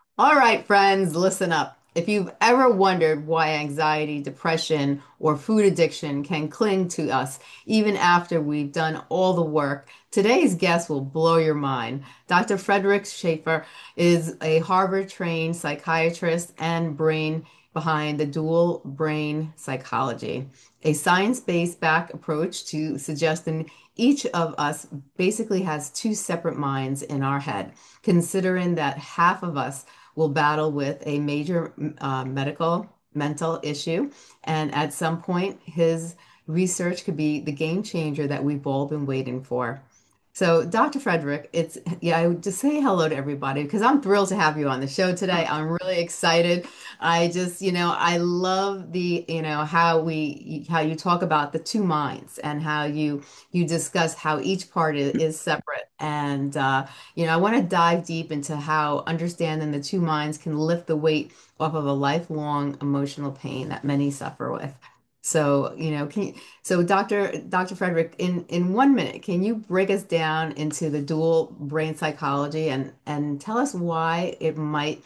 All right, friends, listen up. If you've ever wondered why anxiety, depression, or food addiction can cling to us even after we've done all the work, today's guest will blow your mind. Dr. Frederick Schaefer is a Harvard-trained psychiatrist and brain behind the dual brain psychology, a science-based back approach to suggesting each of us basically has two separate minds in our head, considering that half of us will battle with a major medical mental issue. And at some point, his research could be the game changer that we've all been waiting for. So, Dr. Frederick, I would just say hello to everybody because I'm thrilled to have you on the show today. I'm really excited. I love how you talk about the two minds and how you discuss how each part is separate. And I want to dive deep into how understanding the two minds can lift the weight off of a lifelong emotional pain that many suffer with. So, Dr. Frederick, in 1 minute, can you break us down into the dual brain psychology and tell us why it might,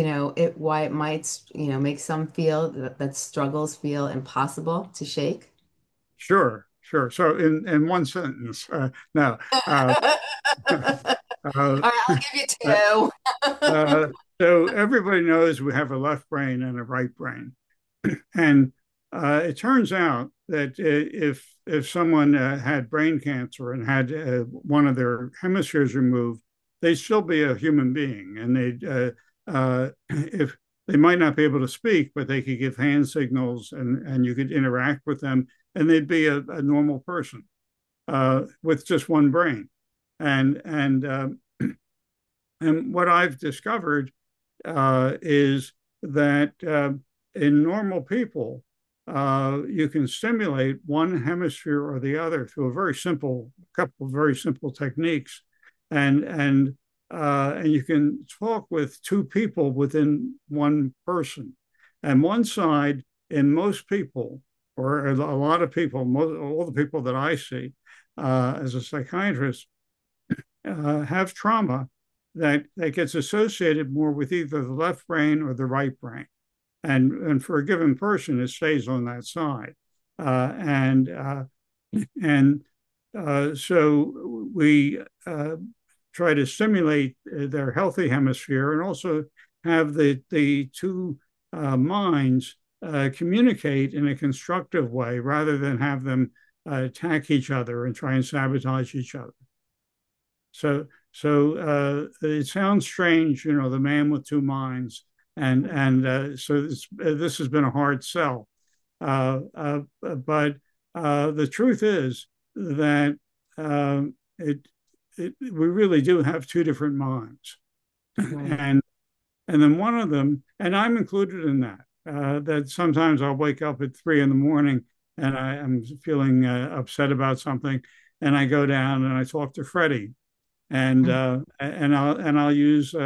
make some feel that struggles feel impossible to shake? Sure, sure. So in one sentence, no. Uh, All uh, right, I'll give you uh, two. uh, so everybody knows we have a left brain and a right brain, and it turns out that if someone had brain cancer and had one of their hemispheres removed, they'd still be a human being, and if they might not be able to speak, but they could give hand signals, and you could interact with them, and they'd be a normal person with just one brain. And and what I've discovered is that in normal people, you can stimulate one hemisphere or the other through a very simple couple of very simple techniques, and you can talk with two people within one person, and one side in most people, or a lot of people, all the people that I see as a psychiatrist, have trauma that gets associated more with either the left brain or the right brain. And for a given person, it stays on that side. And we try to stimulate their healthy hemisphere and also have the two minds communicate in a constructive way rather than have them attack each other and try and sabotage each other. So it sounds strange, the man with two minds, and this has been a hard sell. But the truth is that it, we really do have two different minds, Right. and and then one of them, and I'm included in that. That sometimes I'll wake up at 3 in the morning and I am feeling upset about something, and I go down and I talk to Freddie, and I'll use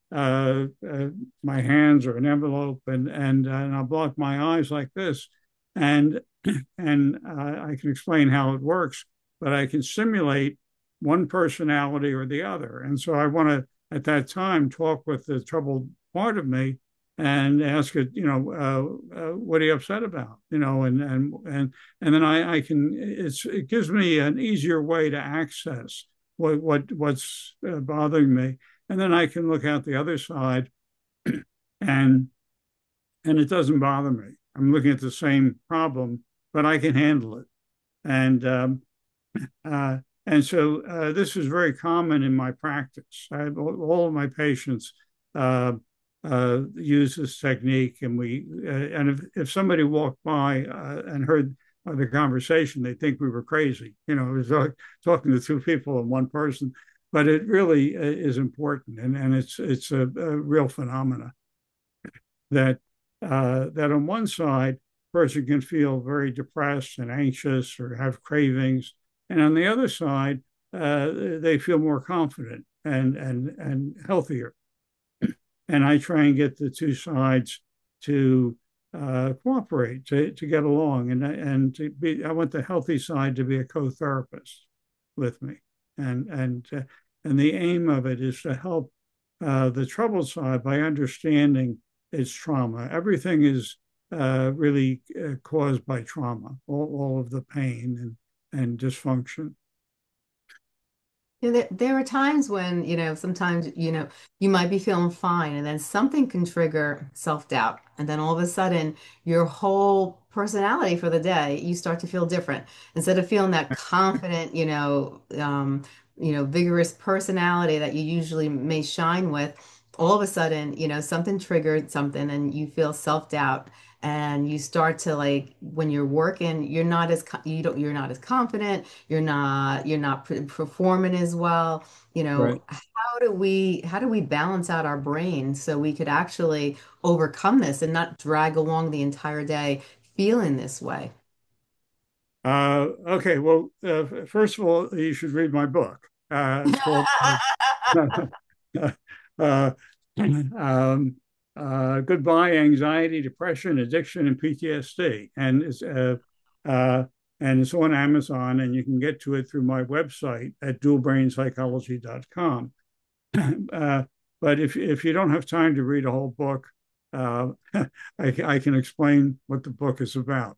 my hands or an envelope, and I'll block my eyes like this, and I can explain how it works, but I can simulate one personality or the other, and so I want to at that time talk with the troubled part of me and ask it, what are you upset about, and then I can it gives me an easier way to access what's bothering me, and then I can look out the other side, and it doesn't bother me. I'm looking at the same problem, but I can handle it, and uh, this is very common in my practice. All of my patients use this technique, and if somebody walked by and heard the conversation, they think we were crazy. It was talking to two people and one person, but it really is important, and it's a real phenomena that that on one side, a person can feel very depressed and anxious or have cravings, and on the other side, they feel more confident and healthier. And I try and get the two sides to cooperate, to get along, and to be. I want the healthy side to be a co-therapist with me, and and uh, and the aim of it is to help the troubled side by understanding its trauma. Everything is really caused by trauma, all of the pain and dysfunction. There are times when, sometimes, you might be feeling fine and then something can trigger self-doubt. And then all of a sudden, your whole personality for the day, you start to feel different. Instead of feeling that confident, vigorous personality that you usually may shine with, all of a sudden, something triggered something and you feel self-doubt. And you start to like when you're working, you're not as confident, you're not performing as well. Right. How do we balance out our brain so we could actually overcome this and not drag along the entire day feeling this way? Okay. Well, first of all, you should read my book. It's called uh, um, Goodbye Anxiety, Depression, Addiction, and PTSD. Uh, and it's on Amazon, and you can get to it through my website at dualbrainpsychology.com. Uh, but if you don't have time to read a whole book, I can explain what the book is about.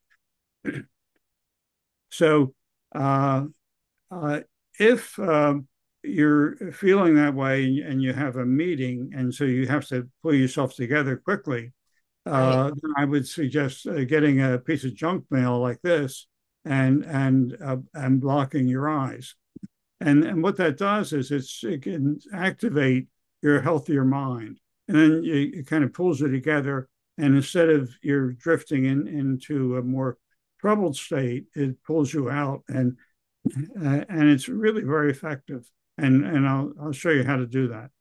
So, uh, uh, if you're feeling that way and you have a meeting, and so you have to pull yourself together quickly, Right. then I would suggest getting a piece of junk mail like this and blocking your eyes. And what that does is it can activate your healthier mind, and then it kind of pulls it together. And instead of you're drifting into a more troubled state, it pulls you out, and it's really very effective. And I'll show you how to do that.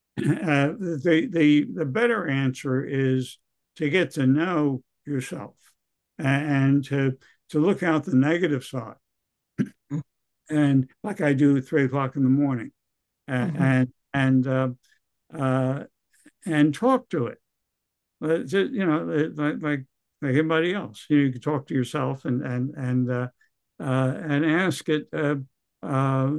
The better answer is to get to know yourself and to look out the negative side, and like I do at 3 o'clock in the morning, Mhm. uh, and talk to it. Like anybody else, you can talk to yourself and ask it, uh,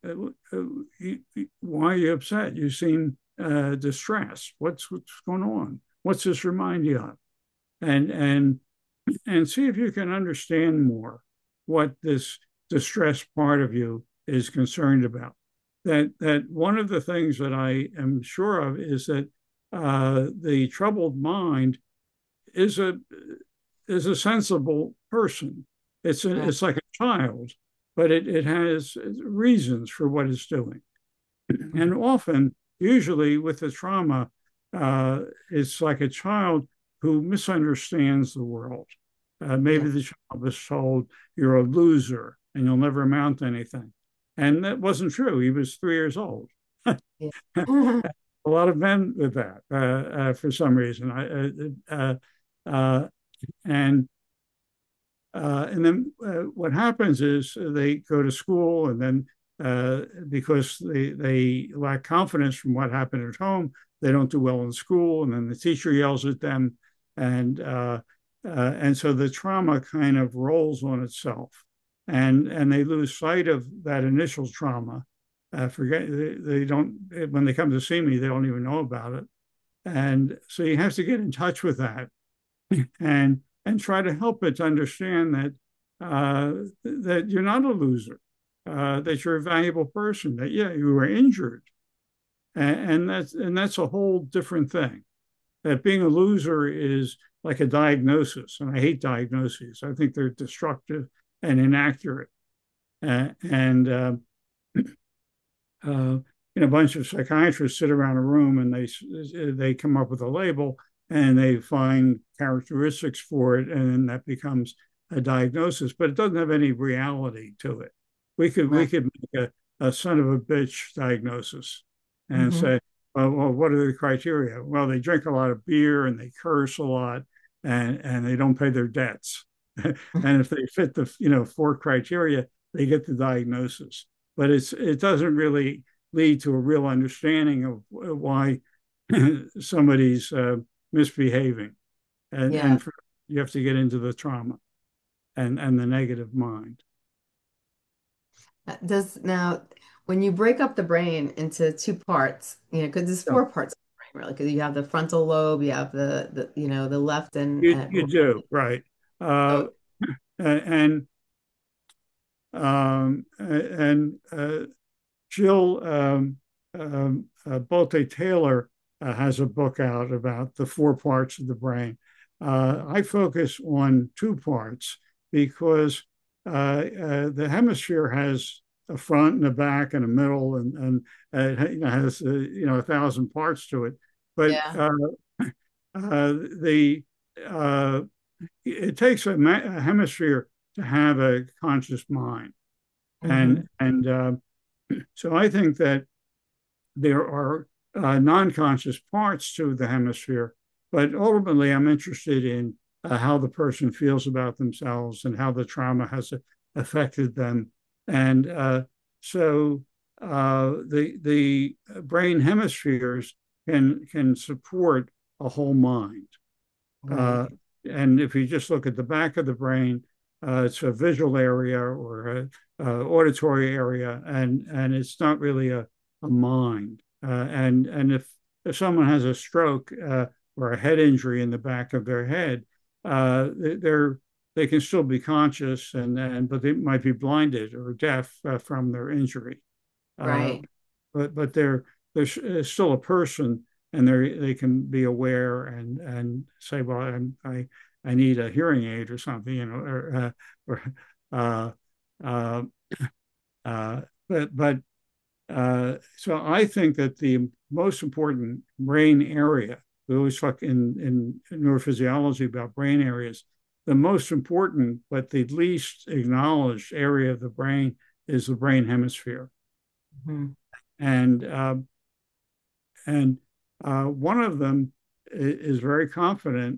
why are you upset? You seem distressed. What's going on? What's this remind you of? And and and see if you can understand more what this distressed part of you is concerned about. That one of the things that I am sure of is that the troubled mind is a sensible person. Right. It's like a child, but it has reasons for what it's doing. And Mhm. often, usually with the trauma, it's like a child who misunderstands the world. Yeah. Maybe the child was told, "You're a loser and you'll never amount to anything." And that wasn't true. He was 3 years old. Yeah. A lot of men with that for some reason. Uh, and and then what happens is they go to school, and then because they lack confidence from what happened at home, they don't do well in school, and then the teacher yells at them, and uh, and so the trauma kind of rolls on itself, and they lose sight of that initial trauma. Forget they don't when they come to see me, they don't even know about it, and so you have to get in touch with that and try to help it to understand that you're not a loser, that you're a valuable person, that yeah, you were injured, and that's a whole different thing. That being a loser is like a diagnosis, and I hate diagnoses. I think they're destructive and inaccurate. And uh, a bunch of psychiatrists sit around a room and they come up with a label and they find characteristics for it, and then that becomes a diagnosis, but it doesn't have any reality to it. We Right. could make a son of a bitch diagnosis and Hmm. say, well, what are the criteria? Well, they drink a lot of beer and they curse a lot, and they don't pay their debts. And if they fit the 4 criteria, they get the diagnosis. But it doesn't really lead to a real understanding of why somebody's misbehaving, Yeah. you have to get into the trauma and the negative mind. Does now When you break up the brain into two parts, because there's Yeah, four parts of the brain, really, because you have the frontal lobe, you have the left and you do, right. Uh, right. and Jill Bolte Taylor has a book out about the four parts of the brain. I focus on two parts because the hemisphere has a front and a back and a middle, and it has 1,000 parts to it. But Yeah. the uh, it takes a hemisphere to have a conscious mind, Hmm. and so I think that there are non-conscious parts to the hemisphere, but ultimately I'm interested in how the person feels about themselves and how the trauma has affected them. And so the brain hemispheres can support a whole mind. Right. Uh, and if you just look at the back of the brain, it's a visual area or a auditory area, and it's not really a mind. And if someone has a stroke or a head injury in the back of their head, they can still be conscious, and but they might be blinded or deaf from their injury. Uh, Right. but they're still a person, and they can be aware and say, well, I need a hearing aid or something, or uh, uh, uh, but so I think that the most important brain area, we always talk in neurophysiology about brain areas, the most important but the least acknowledged area of the brain is the brain hemisphere. Hmm. And and one of them is very confident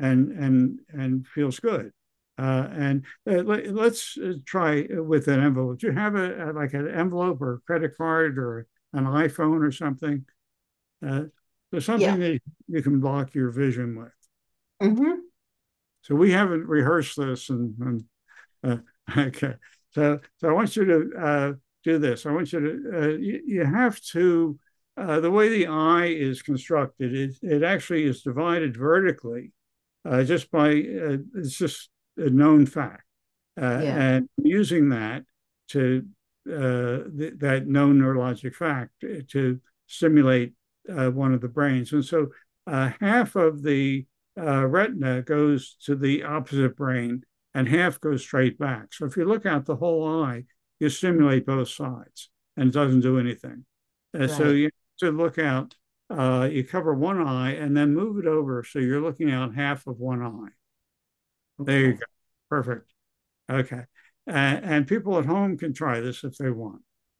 and feels good. And let's try with an envelope. Do you have like an envelope or a credit card or an iPhone or something? Uh, there's Yeah. something that you can block your vision with. Hmm. So we haven't rehearsed this, and okay. So I want you to do this. I want you to you have to the way the eye is constructed. It actually is divided vertically, just by it's just a known fact, Yeah. and using that to that known neurologic fact to stimulate one of the brains, and so half of the retina goes to the opposite brain and half goes straight back. So if you look out the whole eye, you stimulate both sides and it doesn't do anything. So Right. you have to look out, you cover one eye and then move it over so you're looking out half of one eye. There you Okay. go. Perfect. Okay. And people at home can try this if they want.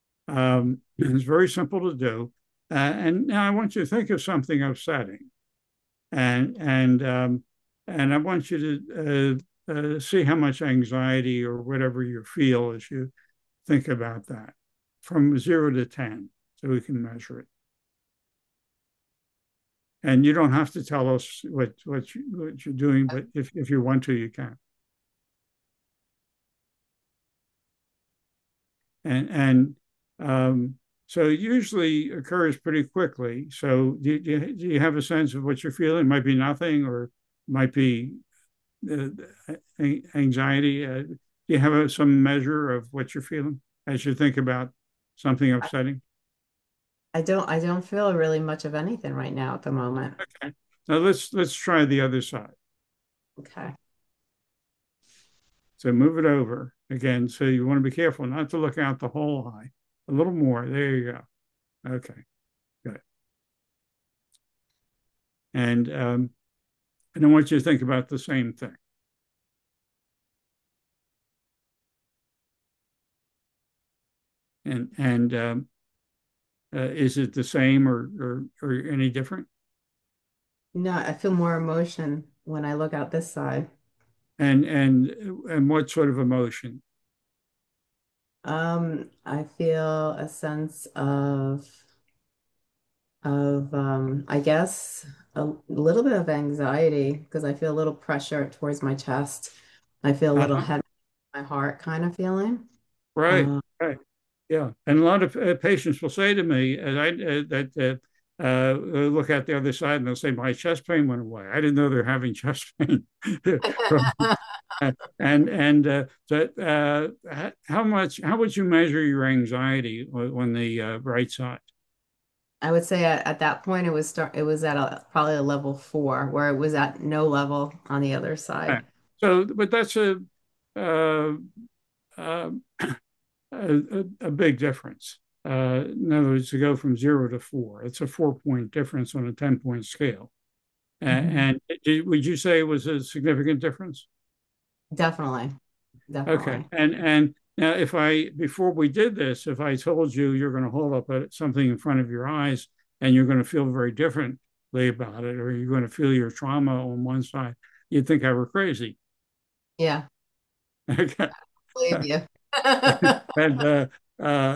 It's very simple to do. And now I want you to think of something upsetting, and and um, and I want you to see how much anxiety or whatever you feel as you think about that, from 0 to 10, so we can measure it. And you don't have to tell us what you're doing, but if you want to, you can. And so it usually occurs pretty quickly. So do you have a sense of what you're feeling? It might be nothing, or might be uh, anxiety. Do you have some measure of what you're feeling as you think about something I, upsetting? I don't feel really much of anything right now at the moment. Okay. Now let's try the other side. Okay. So move it over again. So you want to be careful not to look out the whole eye. A little more. There you go. Okay, good. And I want you to think about the same thing. And is it the same or any different? No, I feel more emotion when I look out this side. And what sort of emotion? I feel a sense of I guess a little bit of anxiety because I feel a little pressure towards my chest. I feel a little Uh-huh. heavy in my heart kind of feeling. Right, Uh, right. Yeah, and a lot of patients will say to me, that look at the other side and they'll say, "My chest pain went away. I didn't know they're having chest pain." From, how would you measure your anxiety on the right side? I would say at that point it was at probably a level 4 where it was at no level on the other Yeah. side. So, but that's uh, uh, a big difference. In other words, to go from 0 to 4, it's a 4 point difference on a 10 point scale. Mhm. And would you say it was a significant difference? Definitely. Okay. Definitely. And now, if I, before we did this, if I told you you're going to hold up something in front of your eyes and you're going to feel very differently about it, or you're going to feel your trauma on one side, you'd think I were crazy. Yeah, Okay. believe you. And uh,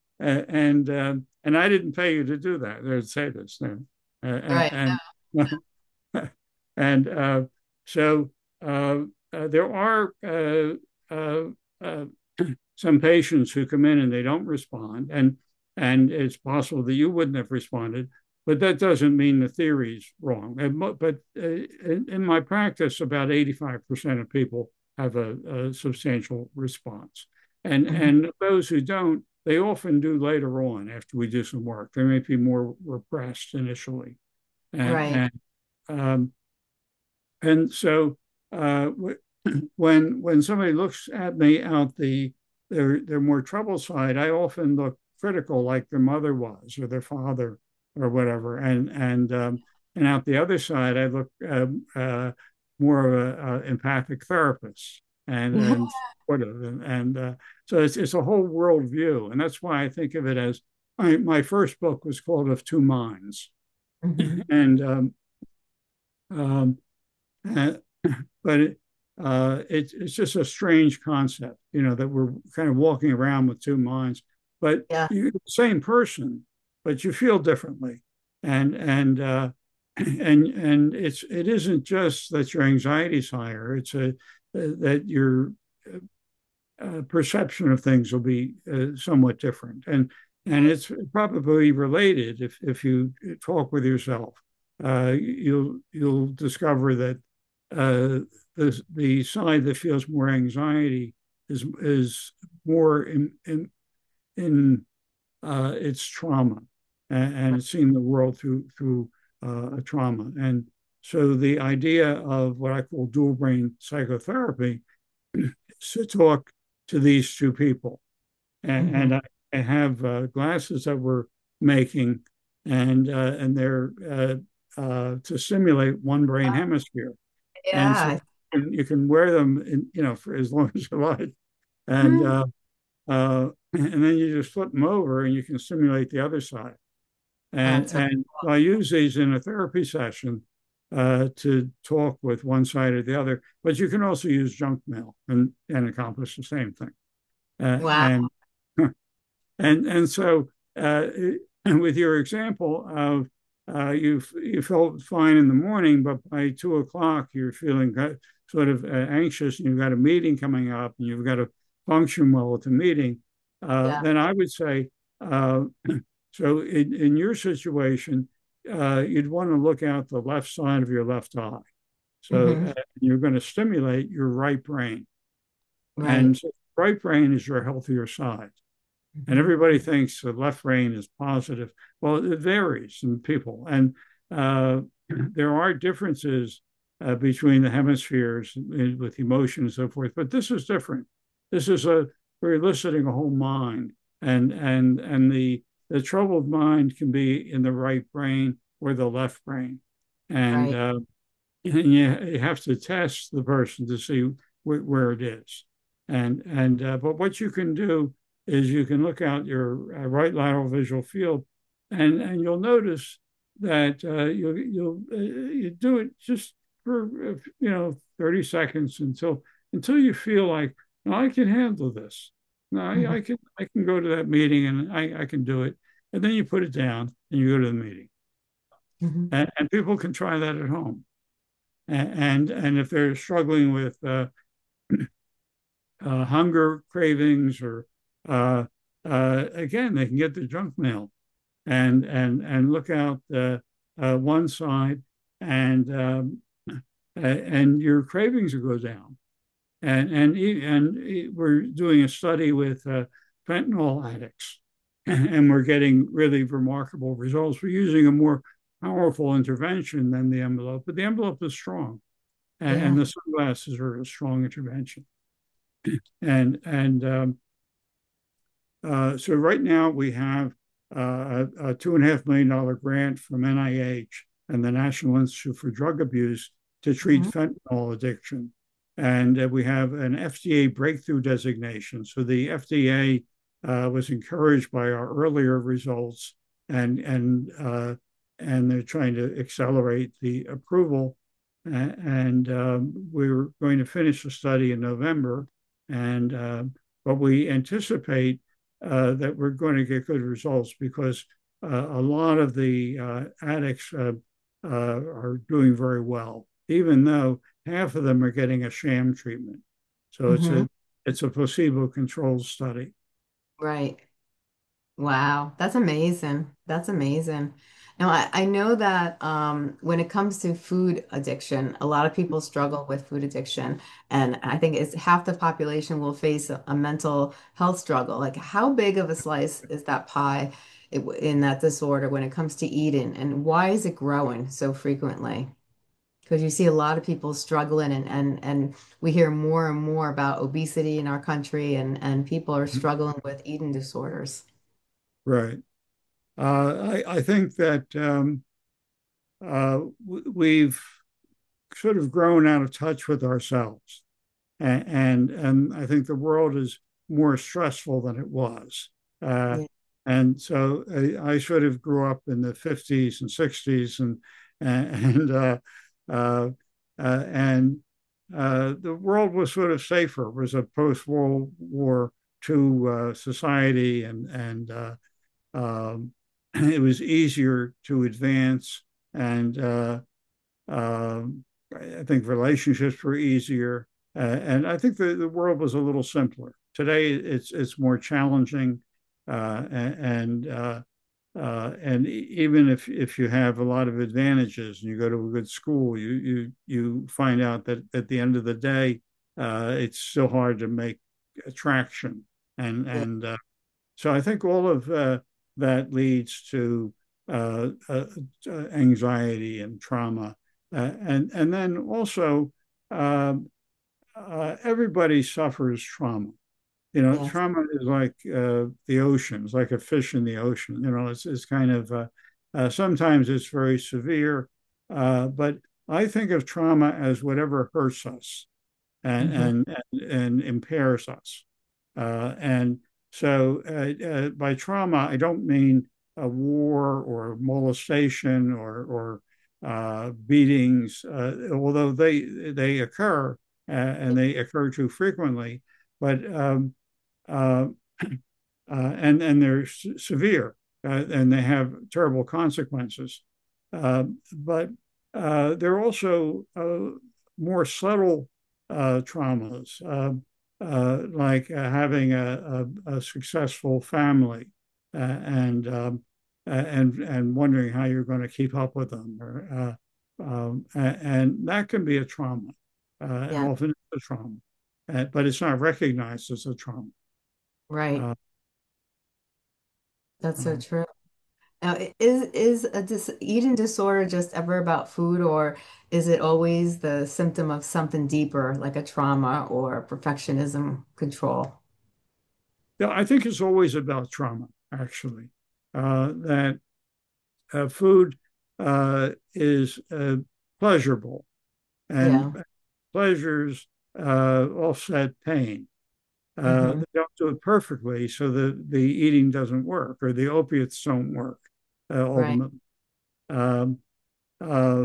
and I didn't pay you to do that. They'd say this, Right. and and so there are uh, uh, some patients who come in and they don't respond, and it's possible that you wouldn't have responded, but that doesn't mean the theory's wrong. But in my practice, about 85% of people have a substantial response. Mhm. And those who don't, they often do later on after we do some work. They may be more repressed initially. Right. And um, and so uh, when somebody looks at me out their more troubled side, I often look critical, like their mother was, or their father, or whatever, and out the other side, I look more of a empathic therapist and supportive, so it's a whole world view, and that's why I think of it as my first book was called Of Two Minds, Mhm. and um, uh, but it's just a strange concept, that we're kind of walking around with two minds, but Yeah. you're the same person, but you feel differently, and it isn't just that your anxiety is higher; it's that your perception of things will be somewhat different, and it's probably related if you talk with yourself. You'll discover that the side that feels more anxiety is more in its trauma, and it's seeing the world through a trauma. And so the idea of what I call dual brain psychotherapy is to talk to these two people, Mhm. and I have glasses that we're making, and they're to simulate one brain hemisphere, and so Yeah. you can wear them for as long as you like, and Mhm. and then you just flip them over and you can simulate the other side. And That's and I use these in a therapy session to talk with one side or the other, but you can also use junk mail and accomplish the same thing. Uh, wow. and and so with your example of you felt fine in the morning, but by 2 o'clock you're feeling sort of anxious, and you've got a meeting coming up, and you've got to function well at the meeting. Yeah. Then I would say, uh, so in your situation, you'd want to look out the left side of your left eye. So Hmm. you're going to stimulate your right brain, Right. and so right brain is your healthier side. And Hmm. everybody thinks the left brain is positive. Well, it varies in people, and there are differences between the hemispheres with emotion and so forth. But this is different. This is we're eliciting a whole mind, and the troubled mind can be in the right brain or the left brain, and Right. uh, and you have to test the person to see where it is. But what you can do is you can look out your right lateral visual field, and you'll notice that you do it just for 30 seconds until you feel like, no, I can handle this. No, Hmm. I can go to that meeting, and I can do it. And then you put it down and you go to the meeting. Hmm. And people can try that at home. And if they're struggling with hunger cravings or again, they can get the junk mail and look out one side, and and your cravings will go down. And we're doing a study with fentanyl addicts, and we're getting really remarkable results. We're using a more powerful intervention than the envelope, but the envelope is strong, and Yeah. the sunglasses are a strong intervention. And so right now we have a $2.5 million grant from NIH and the National Institute for Drug Abuse to treat Mhm. fentanyl addiction. And we have an FDA breakthrough designation. So the FDA was encouraged by our earlier results, and and they're trying to accelerate the approval. And we're going to finish the study in November, and but we anticipate that we're going to get good results because a lot of the addicts are doing very well, even though half of them are getting a sham treatment. So Mhm. it's a placebo-controlled study. Right. Wow, that's amazing. That's amazing. Now, I know that when it comes to food addiction, a lot of people struggle with food addiction. And I think it's half the population will face a mental health struggle. Like, how big of a slice is that pie in that disorder when it comes to eating? And why is it growing so frequently? Because you see a lot of people struggling, and we hear more and more about obesity in our country, and people are struggling with eating disorders. Right. I think that we've sort of grown out of touch with ourselves. And I think the world is more stressful than it was. Uh, Yeah. and so I sort of grew up in the 50s and 60s, and uh, and the world was sort of safer. It was a post-World War II society, and it was easier to advance, and I think relationships were easier, and I think the world was a little simpler. Today, it's more challenging, and even if you have a lot of advantages and you go to a good school, you find out that at the end of the day, it's still hard to make attraction, Yeah. and so I think all of that leads to uh, uh, anxiety and trauma, and then also uh, everybody suffers trauma. You know, Yes. trauma is like the ocean. It's like a fish in the ocean. You know, it's kind of sometimes it's very severe, but I think of trauma as whatever hurts us and Hmm. and and impairs us. And so by trauma, I don't mean a war or molestation or beatings, although they occur and they occur too frequently, but uh, and they're severe and they have terrible consequences. But they're also more subtle traumas, like having a successful family and wondering how you're going to keep up with them, and that can be a trauma. Yeah. Often it's a trauma, but it's not recognized as a trauma. Right. Uh, That's so uh, true. Now, is a dis eating disorder just ever about food, or is it always the symptom of something deeper, like a trauma or perfectionism control? yeah, I think it's always about trauma, actually. That food is pleasurable, Yeah. and pleasures offset pain. Hmm. They don't do it perfectly, so the eating doesn't work or the opiates don't work Right. ultimately. Um, uh,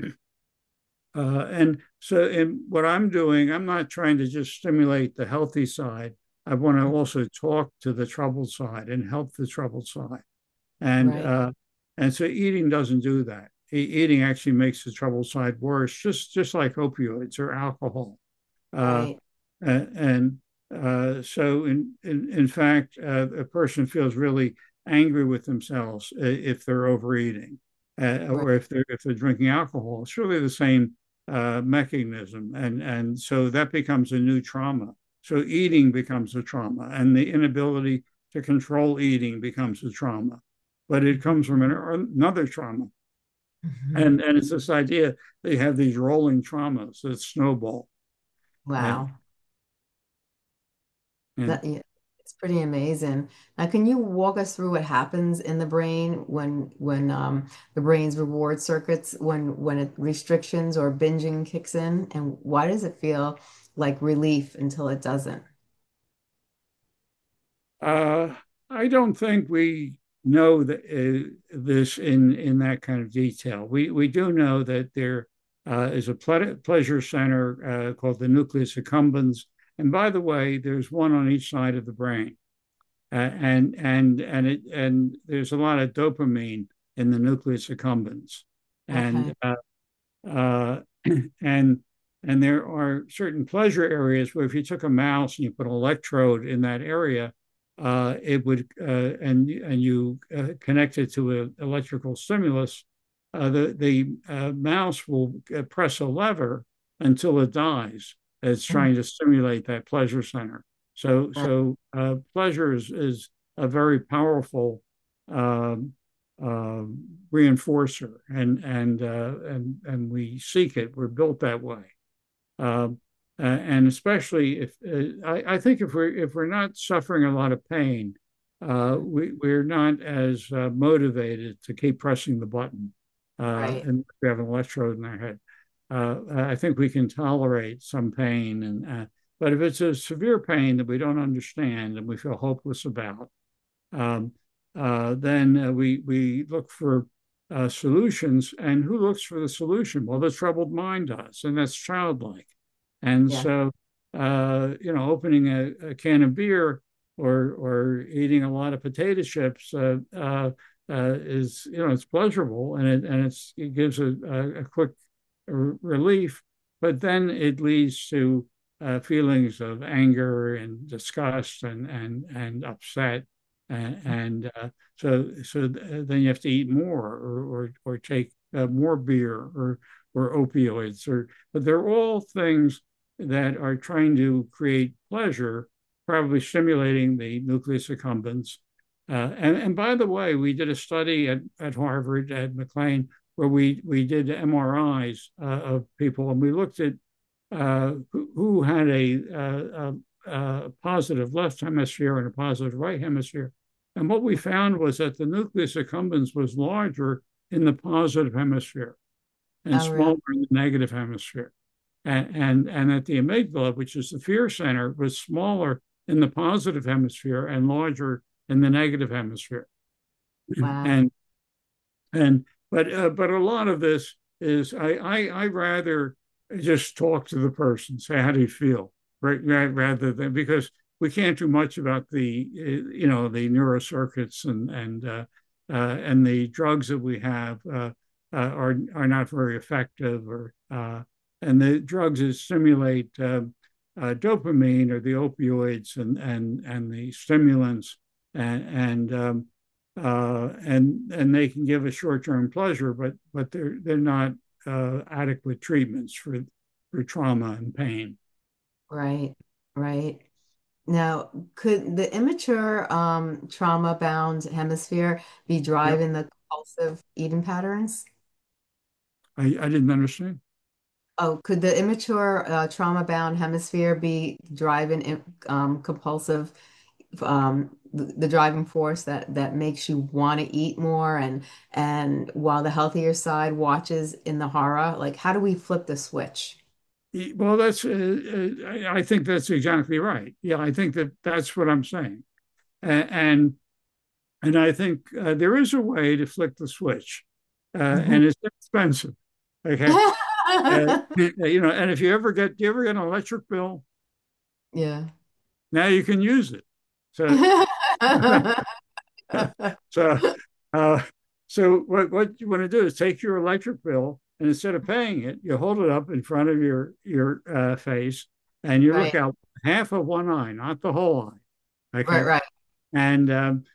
and so, in what I'm doing, I'm not trying to just stimulate the healthy side. I want to also talk to the troubled side and help the troubled side. And Right. uh, and so, eating doesn't do that. Eating actually makes the troubled side worse, just like opioids or alcohol. Uh, Right. and So in fact, a person feels really angry with themselves if they're overeating, Right. or if they're drinking alcohol. It's really the same mechanism, and so that becomes a new trauma. So eating becomes a trauma, and the inability to control eating becomes a trauma, but it comes from another trauma, Mhm. and it's this idea that you have these rolling traumas that snowball, and Wow. and Yeah, it's pretty amazing. Now, can you walk us through what happens in the brain when the brain's reward circuits when it restrictions or binging kicks in, and why does it feel like relief until it doesn't? Uh, I don't think we know this in that kind of detail. We do know that there is a pleasure center called the nucleus accumbens, and by the way, there's one on each side of the brain, and there's a lot of dopamine in the nucleus accumbens, and Okay. uh, and and there are certain pleasure areas where if you took a mouse and you put an electrode in that area, it would and you connect it to an electrical stimulus, the mouse will press a lever until it dies. It's Mm. trying to stimulate that pleasure center. So pleasure is a very powerful um, uh, reinforcer, and we seek it. We're built that way, and especially if I think if we're not suffering a lot of pain, we're not as motivated to keep pressing the button, Right. and we have an electrode in our head. I think we can tolerate some pain, but if it's a severe pain that we don't understand and we feel hopeless about, um, then we look for solutions. And who looks for the solution? Well, the troubled mind does, and that's childlike. And Yeah. so, opening can of beer or eating a lot of potato chips is it's pleasurable, and it gives a quick relief, but then it leads to feelings of anger and disgust and upset, and so then you have to eat more or take more beer or opioids, but they're all things that are trying to create pleasure, probably stimulating the nucleus accumbens. And by the way, we did a study at Harvard at McLean where we did MRIs of people, and we looked at who had a positive left hemisphere and a positive right hemisphere. And what we found was that the nucleus accumbens was larger in the positive hemisphere and Oh, really? smaller in the negative hemisphere. And that the amygdala, which is the fear center, was smaller in the positive hemisphere and larger in the negative hemisphere. Wow. And and but a lot of this is I rather just talk to the person, say how do you feel, right? Rather than, because we can't do much about the neurocircuits and the drugs that we have are not very effective, or and the drugs that stimulate dopamine or the opioids and the stimulants, and they can give a short-term pleasure, but they're not adequate treatments for trauma and pain. Right. Right. Now, could the immature trauma-bound hemisphere be Yep. driving the compulsive eating patterns? I didn't understand. Oh, could the immature trauma-bound hemisphere be driving compulsive the driving force that makes you want to eat more and while the healthier side watches in the horror? Like, how do we flip the switch? Well, I think that's exactly right. Yeah, I think that's what I'm saying, and and I think there is a way to flip the switch, and it's expensive. Okay, and if do you ever get an electric bill? Yeah. Now you can use it. So so uh, so what you want to do is take your electric bill, and instead of paying it, you hold it up in front of your face, and you look Right. out half of one eye, not the whole eye. Right. Okay, Right. and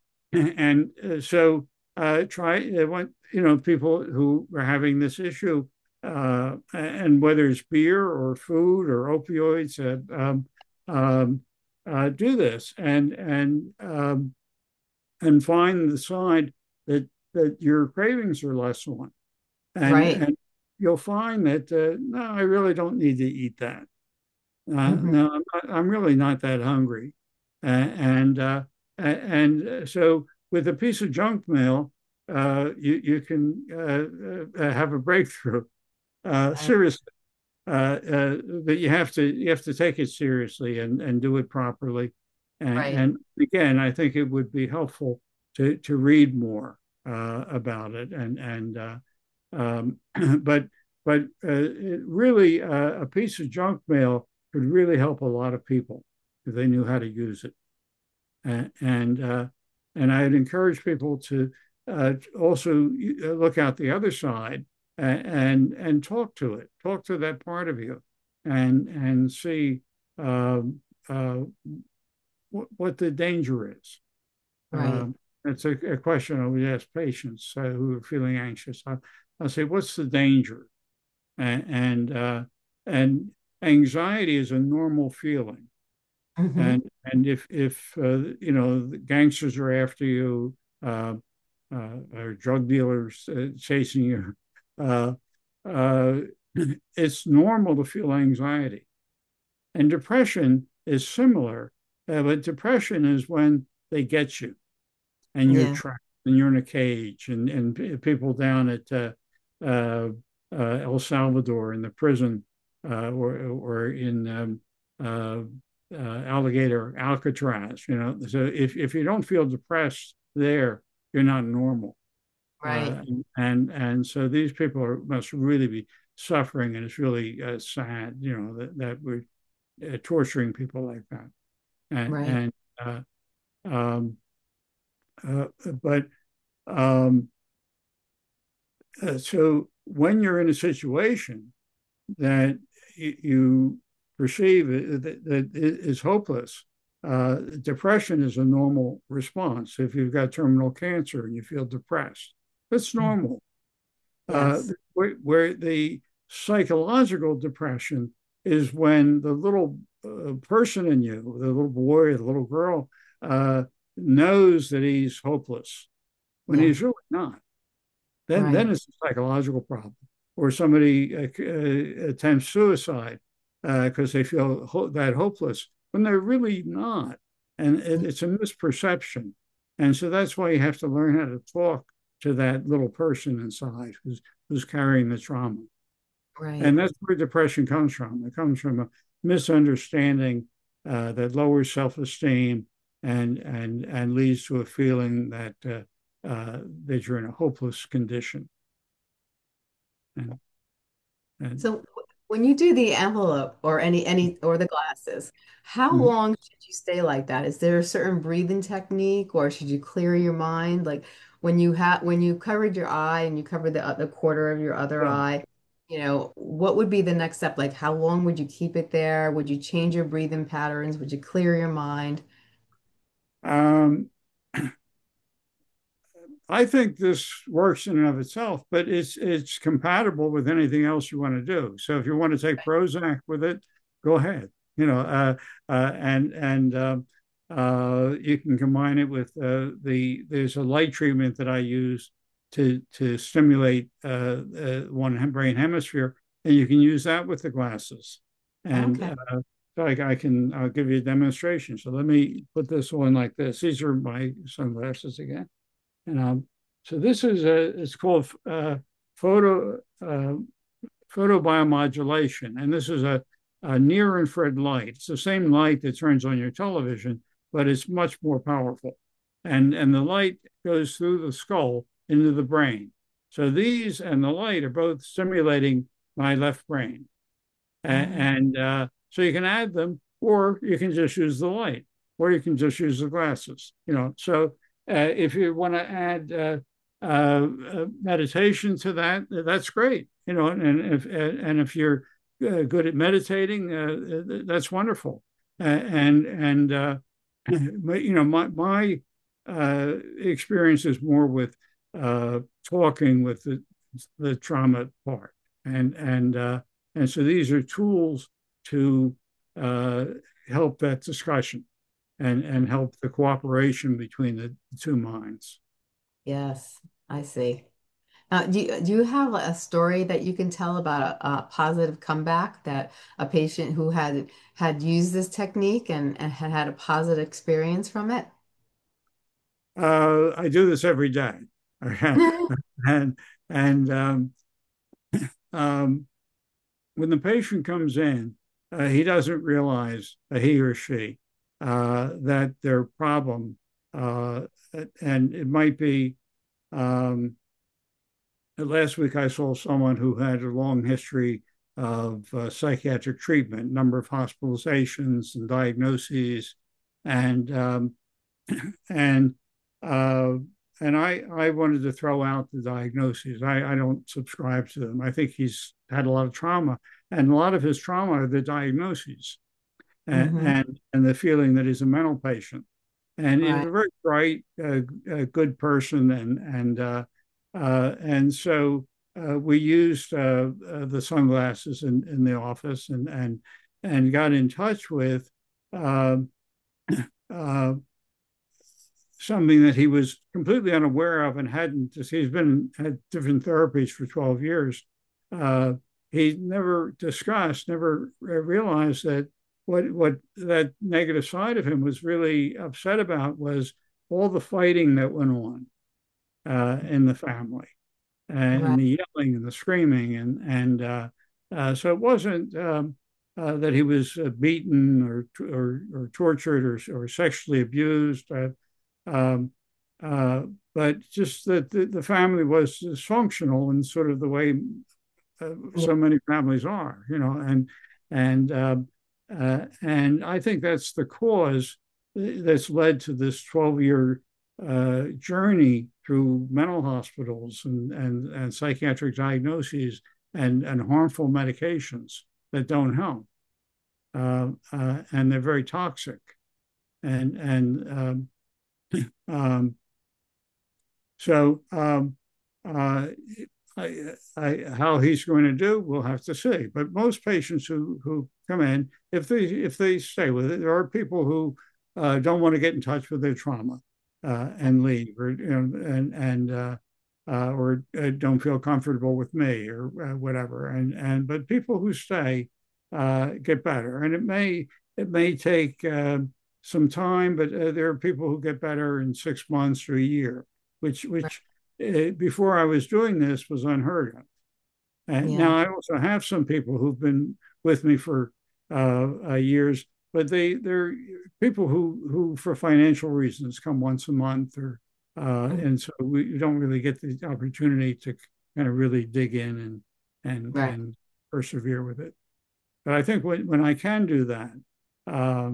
so try when people who are having this issue, and whether it's beer or food or opioids, um, do this and find the side that your cravings are less on, Right. and you'll find that no, I really don't need to eat that. Hmm. No, I'm really not that hungry. And so with a piece of junk mail, you can have a breakthrough. Right. Seriously, but you have to take it seriously and do it properly. Right. And again, I think it would be helpful to read more about it um, but really, a piece of junk mail could really help a lot of people if they knew how to use it. And I'd encourage people to also look out the other side and talk to that part of you, and see um, uh, what the danger is. Right. It's a question I would ask patients who are feeling anxious. I'll say, "What's the danger?" And anxiety is a normal feeling. Hmm. And if the gangsters are after you, or drug dealers chasing you, uh, uh, it's normal to feel anxiety. And depression is similar, but depression is when they get you and you're Yeah. trapped and you're in a cage, and people down at uh, El Salvador in the prison, or in Alligator Alcatraz. So if you don't feel depressed there, you're not normal. Right. And so these people must really be suffering, and it's really sad, that we're torturing people like that. And Right. and uh, um, but um, so when you're in a situation that you perceive that is hopeless, depression is a normal response. If you've got terminal cancer and you feel depressed, that's Mhm. normal. Uh, Yes. where the psychological depression is when the little person in you, the little boy or the little girl, uh, knows that he's hopeless when Yeah. he's really not. Then Right. it's a psychological problem. Or somebody attempts suicide because they feel that hopeless when they're really not. And it's a misperception. And so that's why you have to learn how to talk to that little person inside who's carrying the trauma. Right. And that's where depression comes from. It comes from a misunderstanding that lowers self-esteem and leads to a feeling that you're in a hopeless condition. And, and So when you do the envelope or any or the glasses, how mm, long should you stay like that? Is there a certain breathing technique or should you clear your mind? Like when you covered your eye and you covered the quarter of your other yeah. eye, what would be the next step? Like how long would you keep it there? Would you change your breathing patterns? Would you clear your mind? Um, I think this works in and of itself, but it's compatible with anything else you want to do. So if you want to take Prozac with it, go ahead. And you can combine it with there's a light treatment that I use to stimulate one brain hemisphere, and you can use that with the glasses. And Okay. so I'll give you a demonstration. So let me put this on like this. These are my sunglasses again. And so this is it's called photo photobiomodulation, and this is a near infrared light. It's the same light that turns on your television, but it's much more powerful. And the light goes through the skull into the brain. So these and the light are both stimulating my left brain, Mm, and so you can add them, or you can just use the light, or you can just use the glasses. So if you want to add meditation to that, that's great. And if you're good at meditating, that's wonderful. And my experience is more with talking with the trauma part, and so these are tools to uh, help that discussion and help the cooperation between the two minds. Yes, I see. Do you have a story that you can tell about a positive comeback that a patient who had used this technique and had had a positive experience from it? I do this every day, and and um, when the patient comes in, he doesn't realize, he or she, that their problem, uh, and it might be. Um, Last week, I saw someone who had a long history of psychiatric treatment, number of hospitalizations and diagnoses, and and uh, and I wanted to throw out the diagnoses. I don't subscribe to them. I think he's had a lot of trauma, and a lot of his trauma are the diagnoses Hmm. and the feeling that he's a mental patient. And he's Right. a very bright, good person, and so we used the sunglasses in the office and got in touch with uh, uh, something that he was completely unaware of and hadn't. He's been had different therapies for 12 years. Uh, he never discussed, never realized that what that negative side of him was really upset about was all the fighting that went on in the family and Right. the yelling and the screaming so it wasn't that he was beaten or tortured or sexually abused. Um, uh, but just that the family was dysfunctional in sort of the way Yeah. so many families are, and and I think that's the cause that's led to this 12-year journey through mental hospitals and psychiatric diagnoses and harmful medications that don't help, and they're very toxic, and um, so uh, how he's going to do, we'll have to see. But most patients who come in, if they stay with it, there are people who don't want to get in touch with their trauma and leave, or or don't feel comfortable with me, or whatever. And but people who stay get better, and it may take some time, but there are people who get better in 6 months or a year, which before I was doing this was unheard of. And Yeah. now I also have some people who've been with me for years, but they're people who for financial reasons come once a month, or Mm. and so we don't really get the opportunity to kind of really dig in Right. and persevere with it. But I think when I can do that, uh,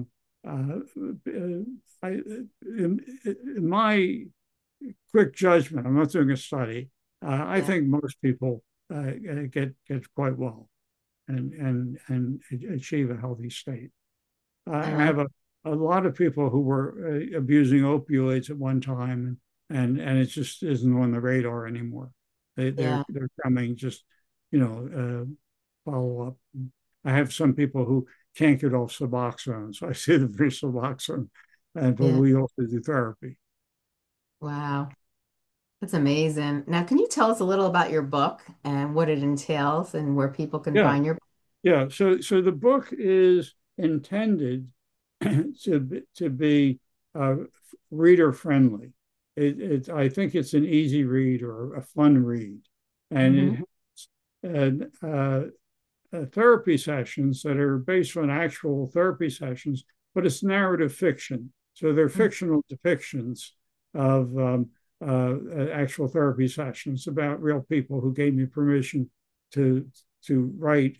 I, in my quick judgment, I'm not doing a study. I Yeah. think most people get quite well and achieve a healthy state. I I like. have a lot of people who were abusing opioids at one time, and it just isn't on the radar anymore. Yeah. They're coming, just follow up. I have some people who can't get off Suboxone, so I see them for Suboxone, but Yeah. we also do therapy. Wow. That's amazing. Now, can you tell us a little about your book and what it entails and where people can Yeah, find your book? yeah. So the book is intended to be uh, reader friendly. I think it's an easy read or a fun read, and Hmm. it has therapy sessions that are based on actual therapy sessions, but it's narrative fiction. So they're fictional depictions of actual therapy sessions about real people who gave me permission to write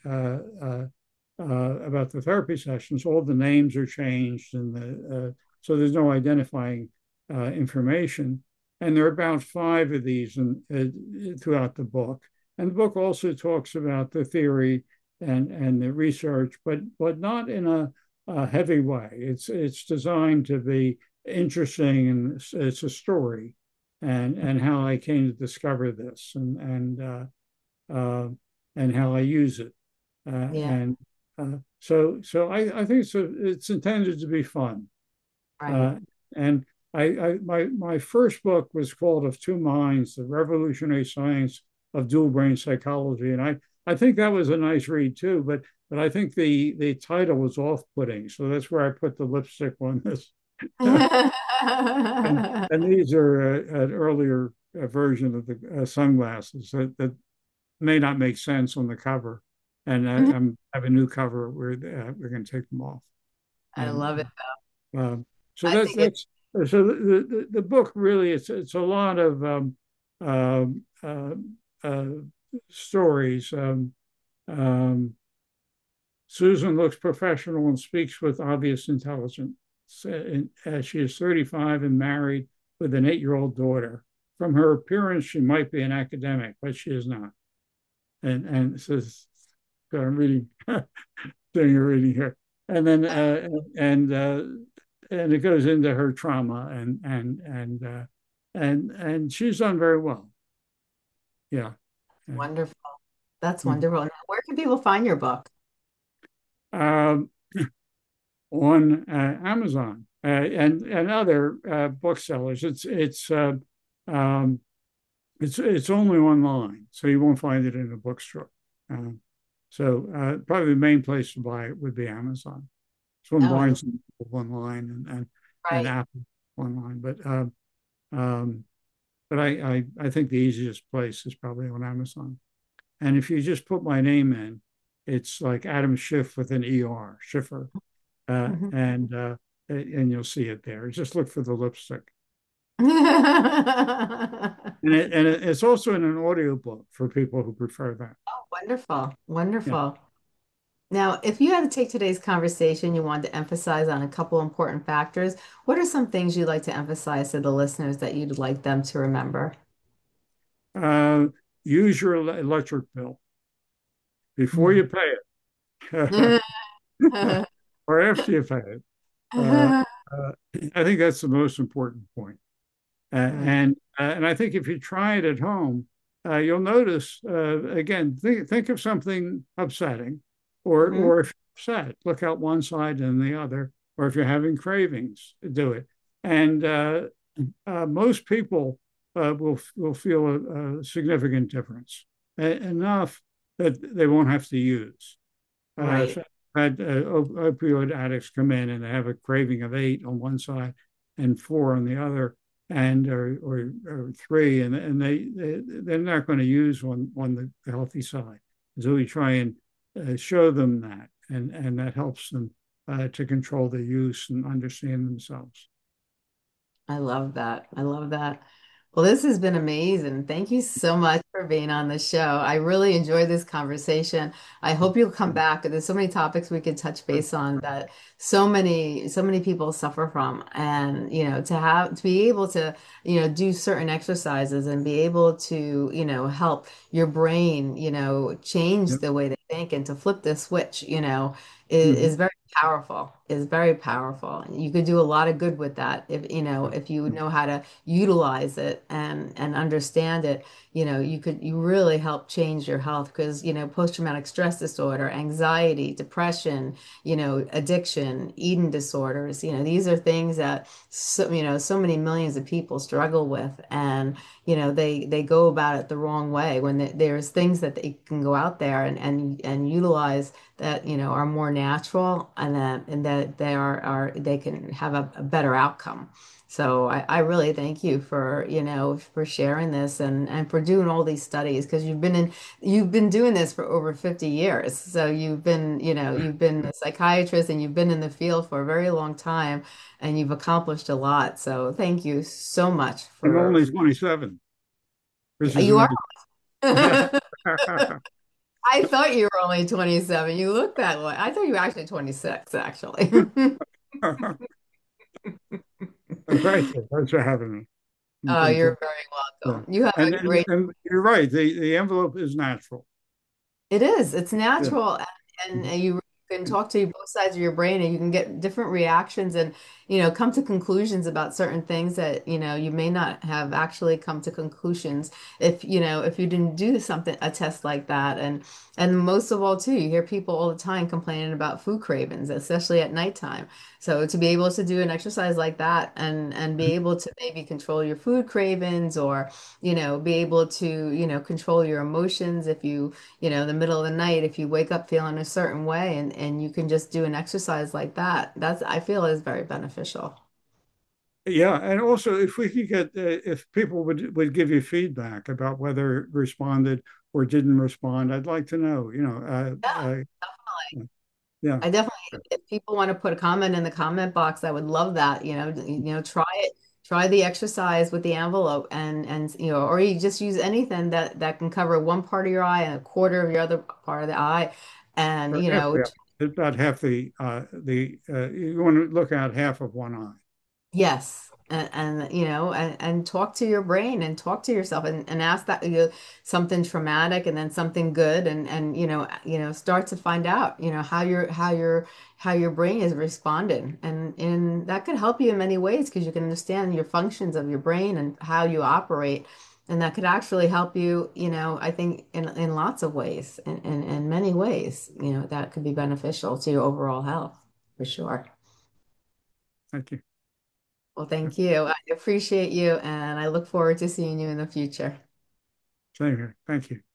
about the therapy sessions. All the names are changed, and so there's no identifying information. And there are about 5 of these throughout the book. And the book also talks about the theory and the research, but not in a heavy way. It's designed to be interesting, and it's a story, and how I came to discover this, and how I use it, Yeah, and so I think it's intended to be fun, right. uh, and my first book was called Of Two Minds: The Revolutionary Science of Dual Brain Psychology, and I think that was a nice read too, but I think the title was off-putting, so that's where I put the lipstick on this. And these are an earlier version of the sunglasses that may not make sense on the cover, and I'm have a new cover where we're going to take them off, I and love it. um, so I think it, so the book really it's a lot of um, uh, uh, stories. Um, Susan looks professional and speaks with obvious intelligence. She is 35 and married with an 8-year-old daughter. From her appearance, she might be an academic, but she is not. And it says, so I'm reading, doing a reading here, and then and it goes into her trauma, and she's done very well. Yeah. wonderful. That's Mhm. wonderful. Now, where can people find your book? Um, on Amazon and other booksellers. Um, it's only online, so you won't find it in a bookstore. Um, so probably the main place to buy it would be Amazon. It's on Oh, I, Barnes and Noble online and right. Apple online, um, but I think the easiest place is probably on Amazon. And if you just put my name in, it's like Adam Schiff with an ER, Schiffer, uh, Mhm. and uh, and you'll see it there. Just look for the lipstick, and it's also in an audio book for people who prefer that. Wonderful. Yeah. Wonderful. Now, if you had to take today's conversation, you wanted to emphasize on a couple important factors, what are some things you'd like to emphasize to the listeners that you'd like them to remember? Uh, Use your electric bill before you pay it, or after you pay it. Uh, uh, I think that's the most important point. And I think if you try it at home, you'll notice again. Think of something upsetting, Mhm. or if you're upset, look out one side and the other. Or if you're having cravings, do it. And most people will feel a significant difference, enough that they won't have to use. Right. So I've had opioid addicts come in and they have a craving of 8 on one side and 4 on the other, and or 3, and they're not going to use on the healthy side. So we try and show them that, and that helps them to control their use and understand themselves. I love that. I love that. Well, this has been amazing. Thank you so much for being on the show. I really enjoyed this conversation. I hope you'll come back. There's so many topics we could touch base on that so many people suffer from. And, to be able to, do certain exercises and be able to, help your brain, change Yep. the way they think and to flip the switch, Mhm. is very powerful, is very powerful. You could do a lot of good with that if you know how to utilize it and understand it. You really help change your health because, post-traumatic stress disorder, anxiety, depression, addiction, eating disorders, these are things that so many millions of people struggle with, and they go about it the wrong way when there's things that they can go out there and utilize that are more natural and that they can have a better outcome. So I really thank you for for sharing this and for doing all these studies because you've been doing this for over 50 years. So you've been a psychiatrist and you've been in the field for a very long time and you've accomplished a lot. So thank you so much I'm for only 27, which is you are. amazing. I thought you were only 27. You look that way. I thought you were actually 26, actually. Thank you. Thanks for having me. Oh, Thank you. you're very Yeah. welcome. You have a great, And you're right. The envelope is natural. It is. It's Yeah. natural, Mhm. and you can talk to both sides of your brain, and you can get different reactions, and come to conclusions about certain things that you may not have actually come to conclusions if you didn't do something a test like that, and most of all too, you hear people all the time complaining about food cravings, especially at nighttime. So to be able to do an exercise like that and be able to maybe control your food cravings or be able to control your emotions if the middle of the night, if you wake up feeling a certain way and you can just do an exercise like that, I feel is very beneficial. Yeah, and also if we could get if people would give you feedback about whether it responded or didn't respond, I'd like to know. Yeah, I definitely, if people want to put a comment in the comment box, I would love that. Try it, try the exercise with the envelope and or you just use anything that can cover one part of your eye and a quarter of your other part of the eye. And, or half the about half the you want to look at half of one eye. yes, and talk to your brain and talk to yourself and ask that something traumatic and then something good and start to find out how your brain is responding and that could help you in many ways because you can understand your functions of your brain and how you operate and that could actually help you I think in lots of ways in many ways that could be beneficial to your overall health for sure. Thank you. Well, thank you. I appreciate you, and I look forward to seeing you in the future. Same here. Thank you.